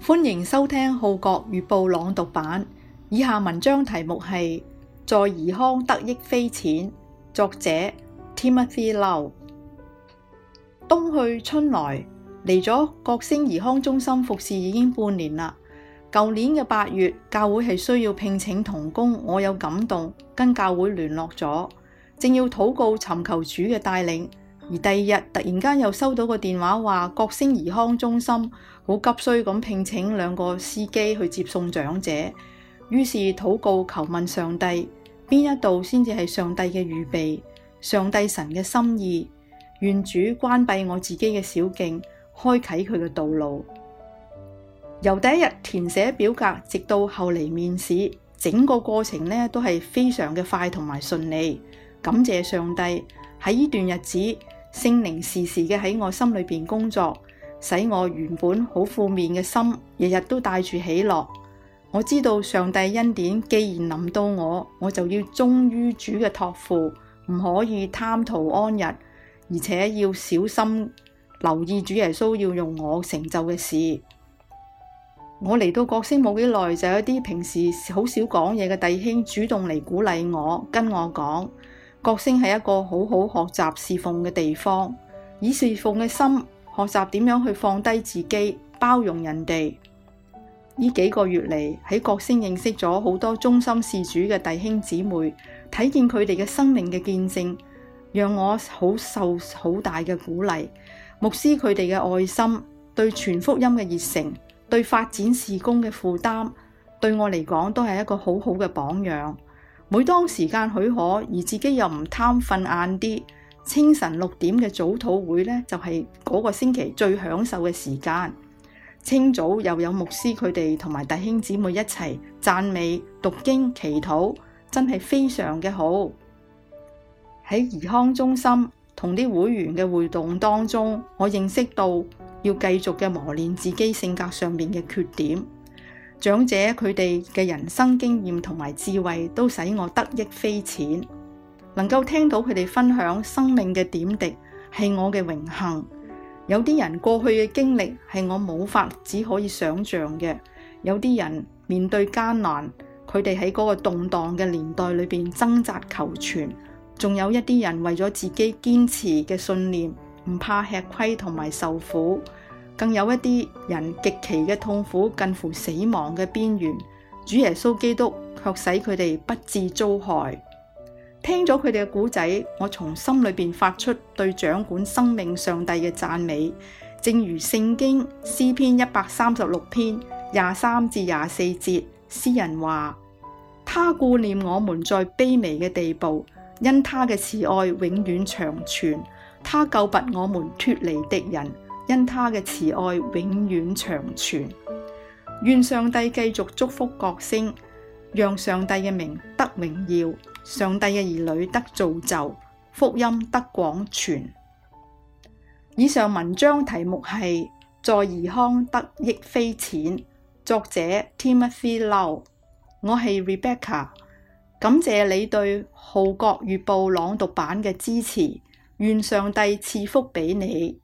歡迎收聽《號角月報》朗讀版。以下文章題目係在兒康得益非淺，作者 Timothy Lau。冬去春來，嚟咗國星兒康中心服侍已經半年啦。舊年嘅8月，教會係需要聘請同工，我有感動，跟教會聯絡咗，正要禱告尋求主嘅帶領。而第二日突然間又收到個電話，話國星兒康中心好急需咁聘請2個司機去接送長者。於是禱告求問上帝，邊一度先至係上帝嘅預備，上帝神嘅心意。願主關閉我自己嘅小徑，開啟佢嘅道路。由第一日填寫表格，直到後嚟面試，整個過程呢都係非常嘅快同埋順利。感謝上帝，喺呢段日子，聖靈時時嘅喺我心裏邊工作，使我原本好負面嘅心，日日都帶住喜樂。我知道上帝恩典既然臨到我，我就要忠於主嘅託付，唔可以貪圖安逸，而且要小心留意主耶穌要用我成就嘅事。我嚟到國星冇幾耐，就有啲平時好少講嘢嘅弟兄主動嚟鼓勵我，跟我講國星係一個好好學習侍奉嘅地方，以侍奉嘅心學習點樣去放低自己，包容人哋。呢幾個月嚟喺國星認識咗好多忠心事主嘅弟兄姊妹，睇見佢哋嘅生命嘅見證，讓我好受好大嘅鼓勵。牧師佢哋嘅愛心，對傳福音嘅熱誠，對發展事工嘅負擔，對我嚟講都係一個好好嘅榜樣。每當時間許可，而自己又唔貪瞓晏啲，清晨6點嘅早禱會呢，就係嗰個星期最享受嘅時間。清早又有牧師佢哋同埋弟兄姊妹一齊讚美、讀經、祈禱，真係非常嘅好。喺兒康中心同啲會員嘅互動當中，我認識到要繼續嘅磨練自己性格上面嘅缺點。長者佢哋嘅人生經驗同埋智慧都使我得益非淺，能夠聽到佢哋分享生命嘅點滴係我嘅榮幸。有啲人過去嘅經歷係我冇法只可以想象嘅，有啲人面對艱難，佢哋喺嗰個動盪嘅年代裏邊掙扎求存，仲有一啲人為咗自己堅持嘅信念唔怕吃虧同埋受苦。更有一啲人極其嘅痛苦，近乎死亡嘅邊緣，主耶穌基督卻使佢哋不致遭害。聽咗佢哋嘅故仔，我從心裏邊發出對掌管生命上帝嘅讚美，正如聖經詩篇136篇23至24節，詩人話：他顧念我們在卑微嘅地步，因他嘅慈愛永遠長存，他救拔我們脫離敵人，因他嘅慈愛永遠長存。願上帝繼續祝福國星，讓上帝嘅名得榮耀，上帝嘅兒女得造就，福音得廣傳。以上文章題目係在兒康得益非淺，作者 Timothy Lau。我係 Rebecca， 感謝你對號角月報朗讀版嘅支持，願上帝賜福俾你。